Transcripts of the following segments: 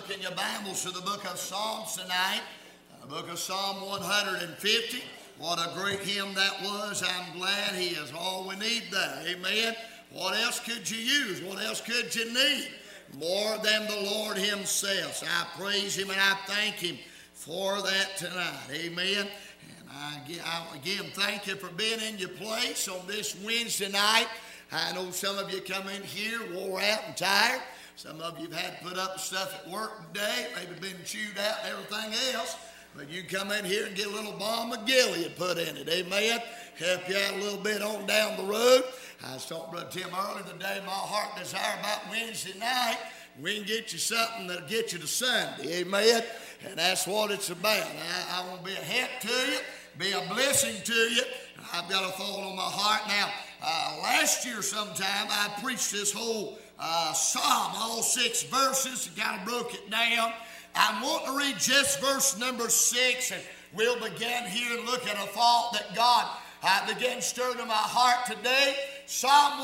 look in your Bibles to the book of Psalms tonight, the book of Psalm 150. What a great hymn that was. I'm glad he is all we need there. Amen. What else could you use? What else could you need? More than the Lord himself. So I praise him and I thank him for that tonight. Amen. And I again thank you for being in your place on this Wednesday night. I know some of you come in here wore out and tired. Some of you have had to put up with stuff at work today, maybe been chewed out and everything else. But you come in here and get a little balm of Gilead put in it. Amen. Help you out a little bit on down the road. I was talking to Brother Tim earlier today. My heart desire about Wednesday night, we can get you something that'll get you to Sunday. Amen. And that's what it's about. I want to be a help to you, be a blessing to you. I've got a thought on my heart. Now, last year sometime, I preached this whole psalm, all 6 verses, and kind of broke it down. I want to read just verse number 6, and we'll begin here and look at a thought that God began stirring in my heart today. Psalm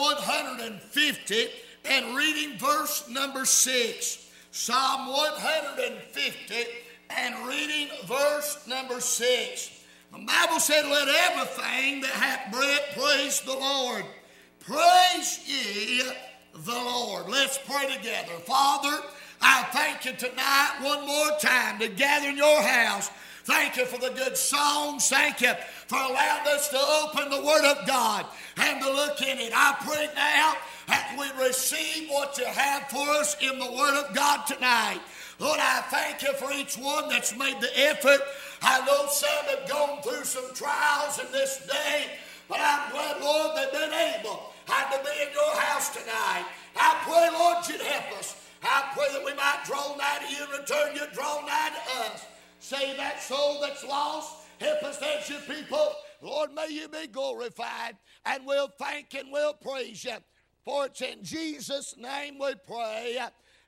150, and reading verse number 6. Psalm 150, and reading verse number 6. The Bible said, "Let everything that hath breath praise the Lord. Praise ye the Lord." Let's pray together. Father, I thank you tonight one more time to gather in your house. Thank you for the good songs. Thank you for allowing us to open the Word of God and to look in it. I pray now that we receive what you have for us in the Word of God tonight. Lord, I thank you for each one that's made the effort. I know some have gone through some trials in this day, but I'm glad, Lord, they've been able to be in your house tonight. I pray, Lord, you'd help us. I pray that we might draw nigh to you and return you draw nigh to us. Save that soul that's lost. Help us as your people. Lord, may you be glorified, and we'll thank and we'll praise you. For it's in Jesus' name we pray.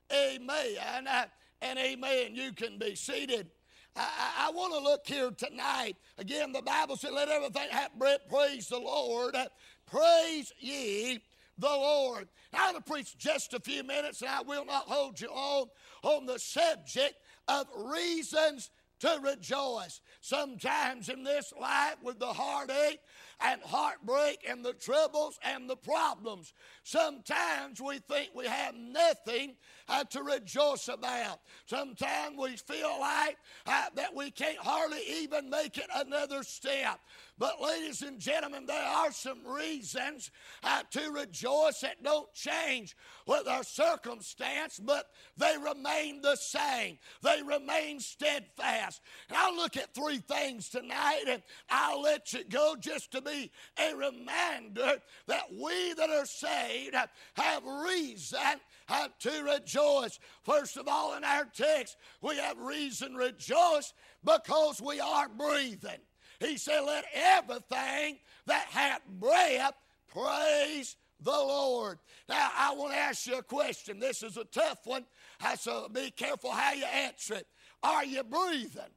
Amen and amen. You can be seated. I want to look here tonight. Again, the Bible said, "Let everything have breath praise the Lord. Praise ye the Lord." Now, I'm going to preach just a few minutes, and I will not hold you on the subject of reasons to rejoice. Sometimes in this life, with the heartache and heartbreak and the troubles and the problems, sometimes we think we have nothing to rejoice about. Sometimes we feel like that we can't hardly even make it another step. But ladies and gentlemen, there are some reasons to rejoice that don't change with our circumstance, but they remain the same. They remain steadfast. And I'll look at 3 things tonight, and I'll let you go just to be a reminder that we that are saved have reason to rejoice. First of all, in our text, we have reason to rejoice because we are breathing. He said, "Let everything that hath breath praise the Lord." Now, I want to ask you a question. This is a tough one, so be careful how you answer it. Are you breathing?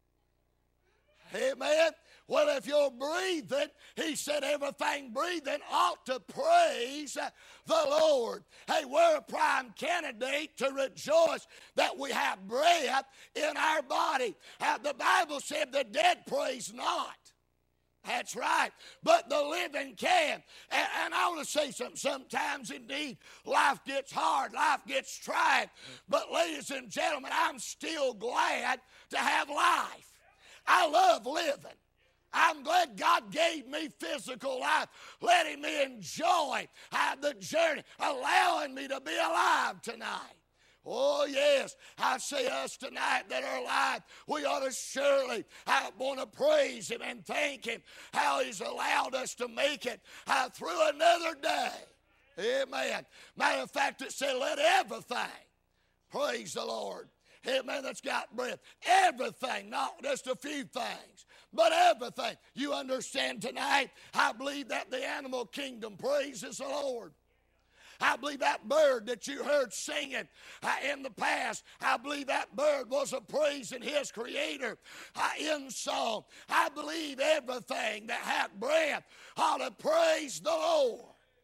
Amen. Well, if you're breathing, he said everything breathing ought to praise the Lord. Hey, we're a prime candidate to rejoice that we have breath in our body. The Bible said the dead praise not. That's right. But the living can. And I want to say something. Sometimes, indeed, life gets hard. Life gets trying. But, ladies and gentlemen, I'm still glad to have life. I love living. I'm glad God gave me physical life, letting me enjoy the journey, allowing me to be alive tonight. Oh, yes, I say us tonight that are alive, we ought to surely want to praise him and thank him how he's allowed us to make it through another day. Amen. Matter of fact, it said, "Let everything praise the Lord." Amen, that's got breath. Everything, not just a few things, but everything. You understand tonight, I believe that the animal kingdom praises the Lord. I believe that bird that you heard singing in the past, I believe that bird was a praising his creator in song. I believe everything that hath breath ought to praise the Lord.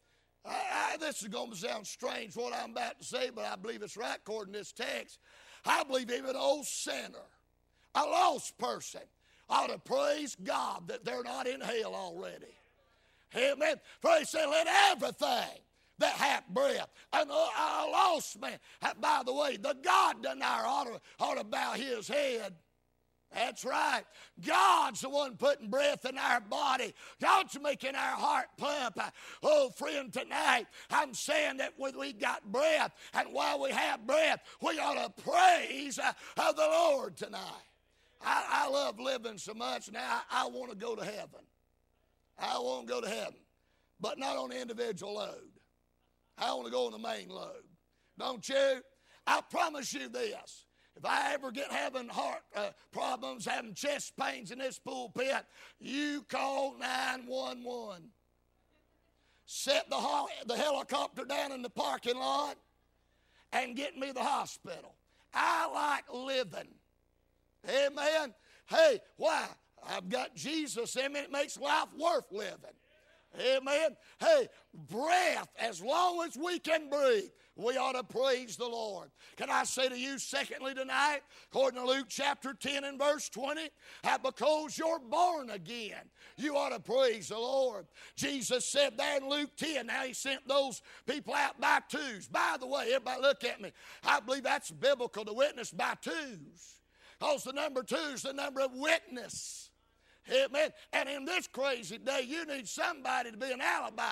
This is going to sound strange what I'm about to say, but I believe it's right according to this text. I believe even an old sinner, a lost person, ought to praise God that they're not in hell already. Amen. For he said, let everything that hath breath. And a lost man, by the way, the God denier ought to bow his head. That's right. God's the one putting breath in our body. God's making our heart pump. Oh, friend, tonight I'm saying that when we got breath, and while we have breath, we ought to praise the Lord tonight. I love living so much now. I want to go to heaven. I want to go to heaven, but not on the individual load. I want to go on the main load. Don't you? I promise you this. If I ever get having heart problems, having chest pains in this pulpit, you call 911. Set the helicopter down in the parking lot and get me to the hospital. I like living. Amen. Hey, why? I've got Jesus in me. It makes life worth living. Amen. Hey, breath, as long as we can breathe, we ought to praise the Lord. Can I say to you, secondly, tonight, according to Luke chapter 10 and verse 20, because you're born again, you ought to praise the Lord. Jesus said there in Luke 10, now he sent those people out by twos. By the way, everybody look at me. I believe that's biblical to witness by twos. Because the number 2 is the number of witness. Amen. And in this crazy day, you need somebody to be an alibi.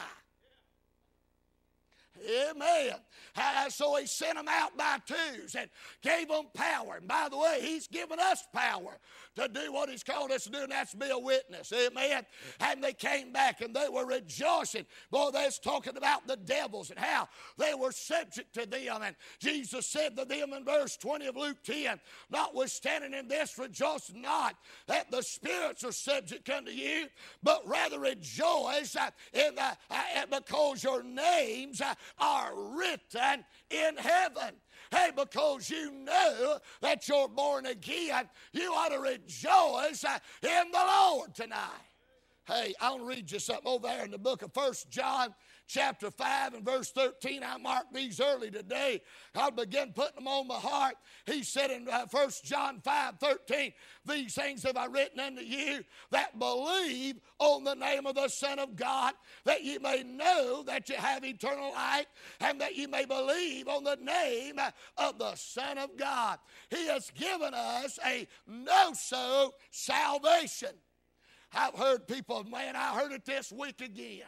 Amen. So he sent them out by twos and gave them power. And by the way, he's given us power to do what he's called us to do, and that's to be a witness. Amen. And they came back and they were rejoicing. Boy, they was talking about the devils and how they were subject to them. And Jesus said to them in verse 20 of Luke 10, notwithstanding in this, rejoice not that the spirits are subject unto you, but rather rejoice because your names are written in heaven. Hey, because you know that you're born again, you ought to rejoice in the Lord tonight. Hey, I want to read you something over there in the book of 1 John chapter 5 and verse 13. I marked these early today. I began putting them on my heart. He said in 1 John 5:13, these things have I written unto you that believe on the name of the Son of God, that ye may know that you have eternal life, and that ye may believe on the name of the Son of God. He has given us a no-so salvation. I've heard people, man, I heard it this week again,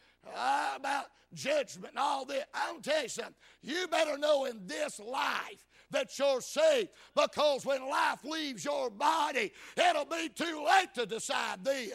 about judgment and all this. I'm tell you something. You better know in this life that you're saved, because when life leaves your body, it'll be too late to decide then.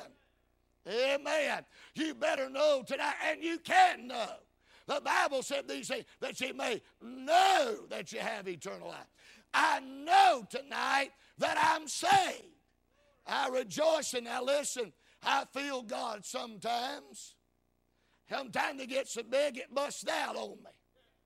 Amen. You better know tonight, and you can know. The Bible said these things, that you may know that you have eternal life. I know tonight that I'm saved. I rejoice, and now listen, I feel God sometimes. Sometimes it gets so big it busts out on me.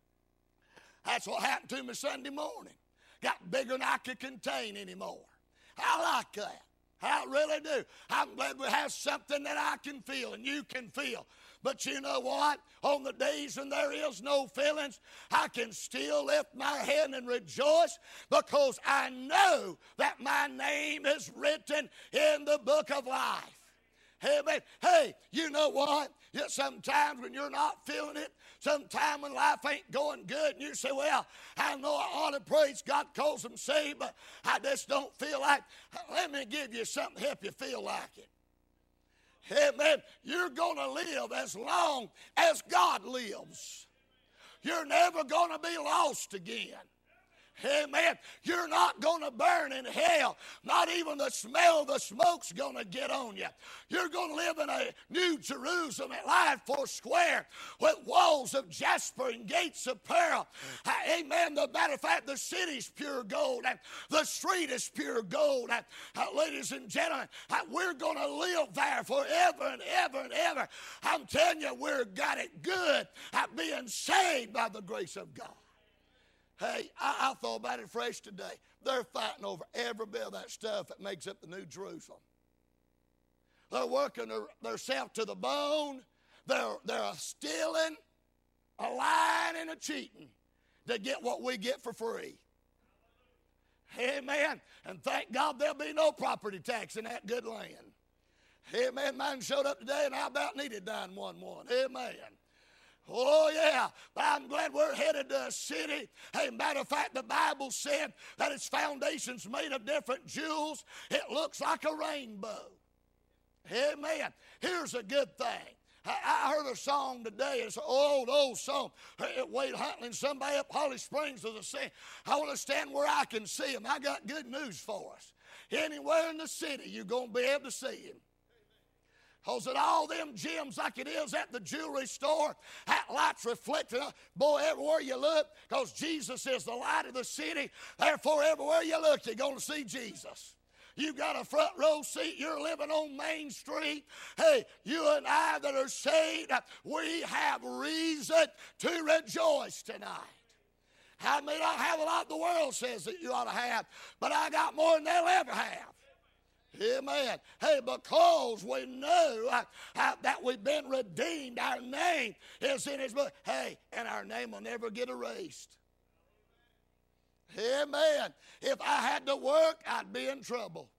That's what happened to me Sunday morning. Got bigger than I could contain anymore. I like that. I really do. I'm glad we have something that I can feel and you can feel. But you know what? On the days when there is no feelings, I can still lift my head and rejoice, because I know that my name is written in the book of life. Amen. Hey, you know what? Sometimes when you're not feeling it, sometime when life ain't going good, and you say, well, I know I ought to praise God because I'm saved, but I just don't feel like. Let me give you something to help you feel like it. Amen. You're going to live as long as God lives. You're never going to be lost again. Amen. You're not going to burn in hell. Not even the smell of the smoke's going to get on you. You're going to live in a new Jerusalem at Life Square with walls of jasper and gates of pearl. Amen. The matter of fact, the city's pure gold and the street is pure gold. Ladies and gentlemen, we're going to live there forever and ever and ever. I'm telling you, we've got it good at being saved by the grace of God. Hey, I thought about it fresh today. They're fighting over every bit of that stuff that makes up the New Jerusalem. They're working themselves to the bone. They're stealing. a lying and a cheating to get what we get for free. Amen. And thank God there'll be no property tax in that good land. Amen. Mine showed up today and I about needed 911. Amen. Oh, yeah. But I'm glad we're headed to a city. Hey, matter of fact, the Bible said that its foundation's made of different jewels. It looks like a rainbow. Amen. Here's a good thing. I heard a song today. It's an old song. Wade Huntley, somebody up Holly Springs was saying, I want to stand where I can see him. I got good news for us. Anywhere in the city, you're going to be able to see him. Because at all them gems like it is at the jewelry store, that light's reflecting. Boy, everywhere you look, because Jesus is the light of the city, therefore everywhere you look, you're going to see Jesus. You got a front row seat. You're living on Main Street. Hey, you and I that are saved, we have reason to rejoice tonight. I may not have a lot the world says that you ought to have, but I got more than they'll ever have. Amen. Hey, because we know that we've been redeemed, our name is in His book. Hey, and our name will never get erased. Amen. If I had to work, I'd be in trouble.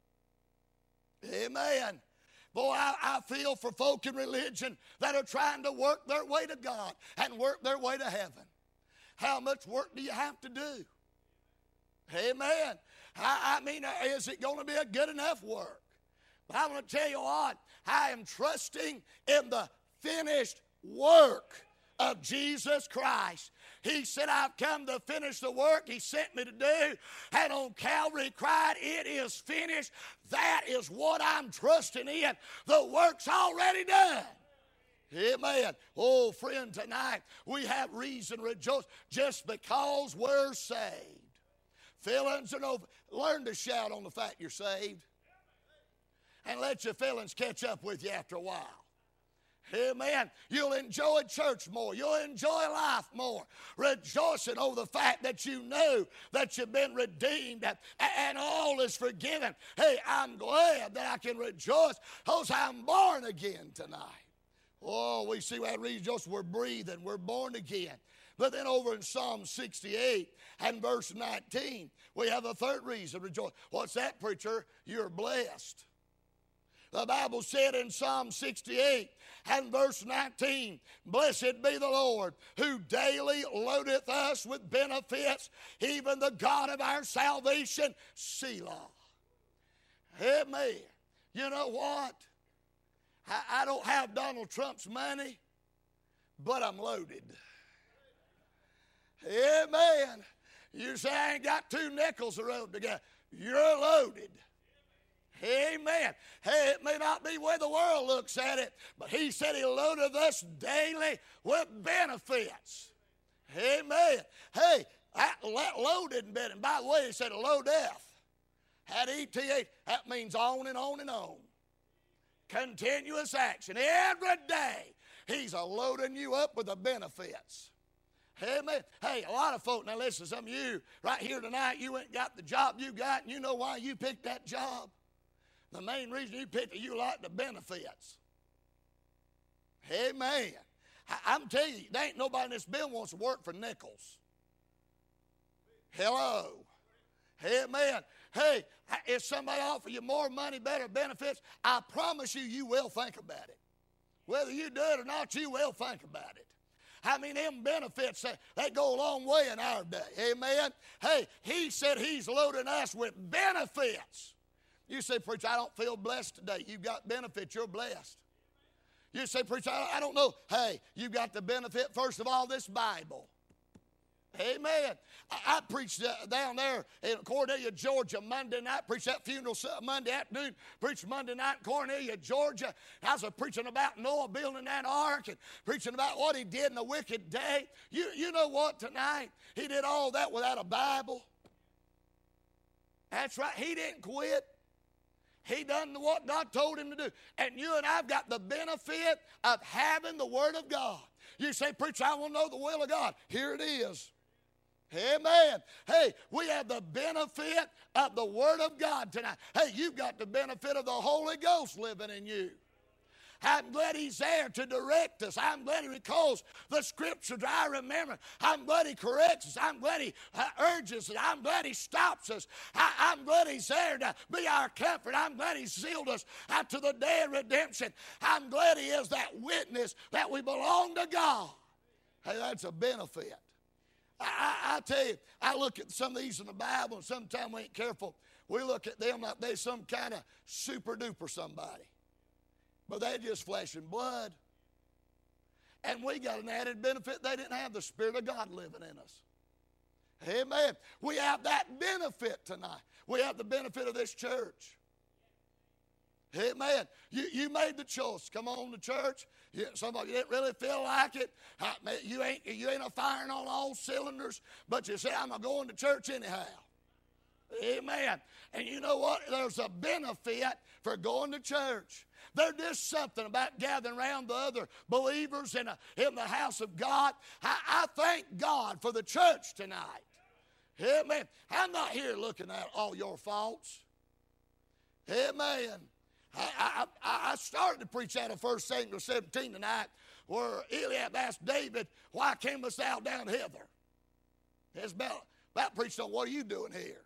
Amen. Boy, I feel for folk in religion that are trying to work their way to God and work their way to heaven. How much work do you have to do? Amen. I mean, is it going to be a good enough work? But I'm going to tell you what, I am trusting in the finished work of Jesus Christ. He said, I've come to finish the work He sent me to do. And on Calvary He cried, it is finished. That is what I'm trusting in. The work's already done. Amen. Oh, friend, tonight we have reason to rejoice just because we're saved. Feelings are no. Learn to shout on the fact you're saved. And let your feelings catch up with you after a while. Amen. You'll enjoy church more. You'll enjoy life more. Rejoicing over the fact that you know that you've been redeemed and all is forgiven. Hey, I'm glad that I can rejoice because I'm born again tonight. Oh, we see that rejoice. We're breathing. We're born again. But then over in Psalm 68 and verse 19, we have a third reason to rejoice. What's that, preacher? You're blessed. The Bible said in Psalm 68 and verse 19, blessed be the Lord who daily loadeth us with benefits, even the God of our salvation, Selah. Amen. You know what? I don't have Donald Trump's money, but I'm loaded. Amen. You say, I ain't got two nickels to rub together. You're loaded. Amen. Hey, it may not be the way the world looks at it, but He said He loaded us daily with benefits. Amen. Hey, that loaded and benefit. By the way, He said loadeth. Had ETH, that means on and on and on. Continuous action. Every day, He's loading you up with the benefits. Amen. Hey, a lot of folk, now listen, some of you right here tonight, you went and got the job you got, and you know why you picked that job? The main reason you picked it, you like the benefits. Amen. I'm telling you, there ain't nobody in this building wants to work for nickels. Hello. Amen. Hey, if somebody offer you more money, better benefits, I promise you, you will think about it. Whether you do it or not, you will think about it. I mean, them benefits, they go a long way in our day. Amen. Hey, He said He's loading us with benefits. You say, preacher, I don't feel blessed today. You've got benefits. You're blessed. You say, preacher, I don't know. Hey, you got the benefit, first of all, this Bible. Amen. I preached down there in Cornelia, Georgia, Monday night. Preached that funeral Monday afternoon. Preached Monday night in Cornelia, Georgia. I was preaching about Noah building that ark and preaching about what he did in the wicked day. You know what tonight? He did all that without a Bible. That's right. He didn't quit. He done what God told him to do. And you and I've got the benefit of having the Word of God. You say, preacher, I want to know the will of God. Here it is. Amen. Hey, we have the benefit of the Word of God tonight. Hey, you've got the benefit of the Holy Ghost living in you. I'm glad He's there to direct us. I'm glad He recalls the Scriptures I remember. I'm glad He corrects us. I'm glad He urges us. I'm glad He stops us. I'm glad He's there to be our comfort. I'm glad He's sealed us out to the day of redemption. I'm glad He is that witness that we belong to God. Hey, that's a benefit. I tell you, I look at some of these in the Bible, and sometimes we ain't careful. We look at them like they're some kind of super-duper somebody. But they're just flesh and blood. And we got an added benefit. They didn't have the Spirit of God living in us. Amen. We have that benefit tonight. We have the benefit of this church. Amen. You made the choice. Come on to church. Some of you didn't really feel like it. You ain't a firing on all cylinders, but you say, I'm going to church anyhow. Amen. And you know what? There's a benefit for going to church. There's just something about gathering around the other believers in the house of God. I thank God for the church tonight. Amen. I'm not here looking at all your faults. Amen. I started to preach out of 1 Samuel 17 tonight, where Eliab asked David, why camest thou down hither? It's about preaching on what are you doing here?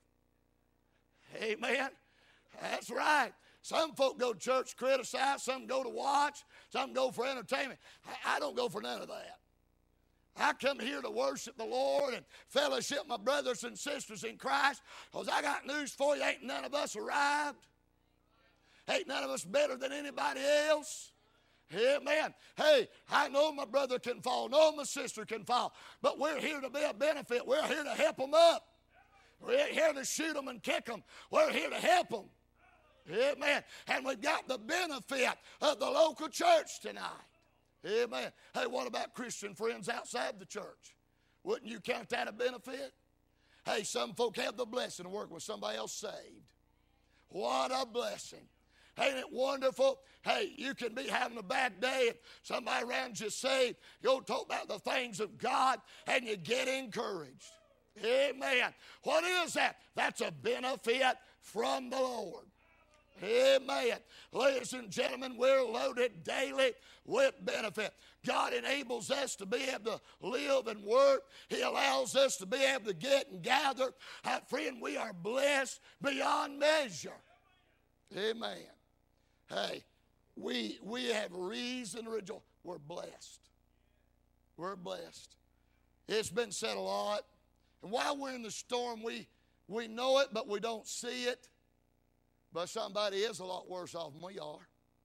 Amen. That's right. Some folk go to church, criticize. Some go to watch. Some go for entertainment. I don't go for none of that. I come here to worship the Lord and fellowship my brothers and sisters in Christ, because I got news for you. Ain't none of us arrived. Ain't none of us better than anybody else. Amen. Hey, I know my brother can fall. No, my sister can fall. But we're here to be a benefit. We're here to help them up. We're here to shoot them and kick them. We're here to help them. Amen. And we've got the benefit of the local church tonight. Amen. Hey, what about Christian friends outside the church? Wouldn't you count that a benefit? Hey, some folk have the blessing of working with somebody else saved. What a blessing. Ain't it wonderful? Hey, you can be having a bad day and somebody around you saved. You'll talk about the things of God and you get encouraged. Amen. What is that? That's a benefit from the Lord. Amen. Ladies and gentlemen, we're loaded daily with benefit. God enables us to be able to live and work. He allows us to be able to get and gather. Friend, we are blessed beyond measure. Amen. Hey, we have reason to rejoice. We're blessed. We're blessed. It's been said a lot. And while we're in the storm, we know it, but we don't see it. But somebody is a lot worse off than we are.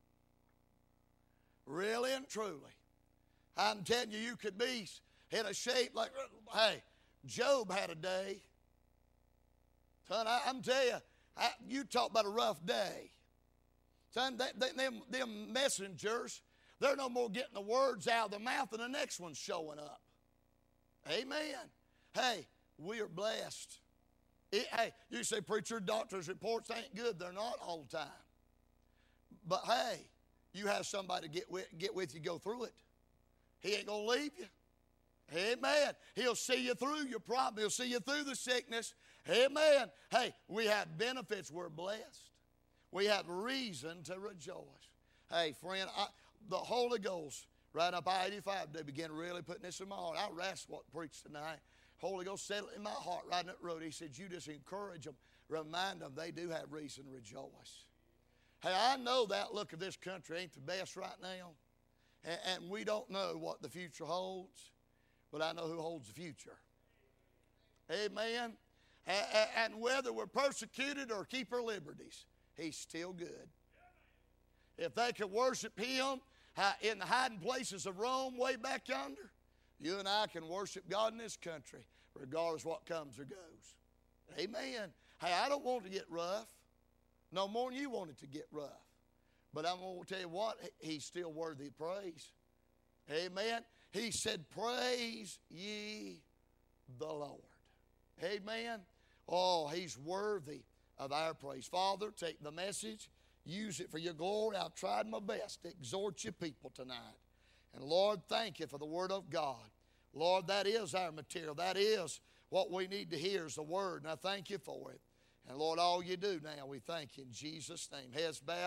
Really and truly. I'm telling you, you could be in a shape like, hey, Job had a day. Son, I'm telling you, you talk about a rough day. Son, them messengers, they're no more getting the words out of their mouth than the next one's showing up. Amen. Hey, we are blessed. Hey, you say, preacher, doctor's reports ain't good. They're not all the time. But hey, you have somebody to get with you, go through it. He ain't going to leave you. Amen. He'll see you through your problem. He'll see you through the sickness. Amen. Hey, we have benefits. We're blessed. We have reason to rejoice. Hey, friend, the Holy Ghost, right up I-85, they began really putting this in my heart. I rest what preached tonight. Holy Ghost settled in my heart right in that road. He said, you just encourage them, remind them they do have reason to rejoice. Hey, I know that look of this country ain't the best right now. And we don't know what the future holds, but I know who holds the future. Amen. And whether we're persecuted or keep our liberties, He's still good. If they could worship Him in the hiding places of Rome way back yonder, you and I can worship God in this country regardless what comes or goes. Amen. Hey, I don't want to get rough no more than you want it to get rough. But I'm going to tell you what, He's still worthy of praise. Amen. He said, praise ye the Lord. Amen. Oh, He's worthy of our praise. Father, take the message, use it for your glory. I've tried my best to exhort your people tonight. And Lord, thank you for the Word of God. Lord, that is our material. That is what we need to hear is the Word. And I thank you for it. And Lord, all you do now, we thank you in Jesus' name. Heads bowed,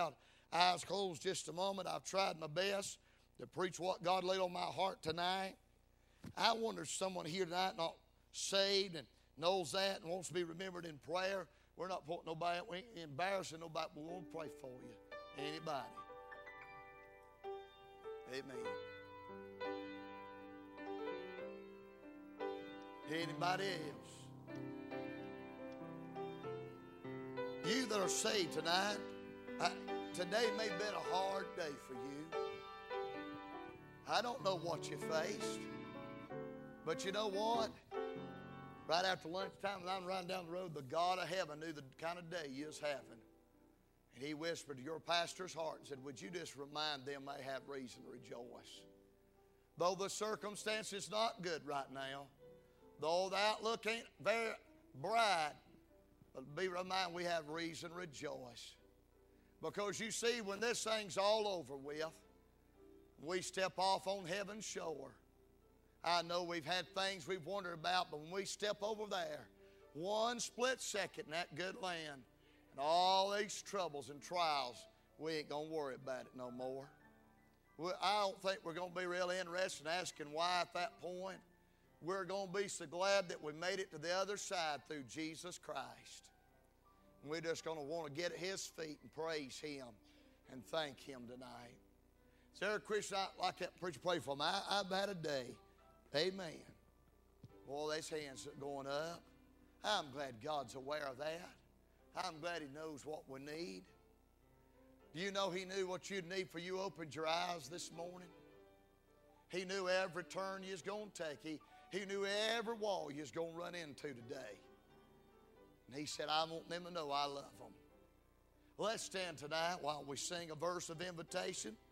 eyes closed just a moment. I've tried my best to preach what God laid on my heart tonight. I wonder if someone here tonight not saved and knows that and wants to be remembered in prayer. We're not putting nobody, we ain't embarrassing nobody, but we want to pray for you. Anybody? Amen. Anybody else? You that are saved tonight, today may have been a hard day for you. I don't know what you faced, but you know what? Right after lunchtime, when I'm riding down the road, the God of heaven knew the kind of day you was having. And He whispered to your pastor's heart and said, would you just remind them they have reason to rejoice? Though the circumstance is not good right now, though the outlook ain't very bright, but be reminded we have reason to rejoice. Because you see, when this thing's all over with, we step off on heaven's shore. I know we've had things we've wondered about, but when we step over there, one split second in that good land, and all these troubles and trials, we ain't going to worry about it no more. I don't think we're going to be really interested in asking why at that point. We're going to be so glad that we made it to the other side through Jesus Christ. And we're just going to want to get at His feet and praise Him and thank Him tonight. Is there a Christian like that preacher pray for me? I've had a day. Amen. Boy, those hands are going up. I'm glad God's aware of that. I'm glad He knows what we need. Do you know He knew what you'd need for you opened your eyes this morning? He knew every turn you was going to take. He knew every wall you was going to run into today. And He said, I want them to know I love them. Let's stand tonight while we sing a verse of invitation.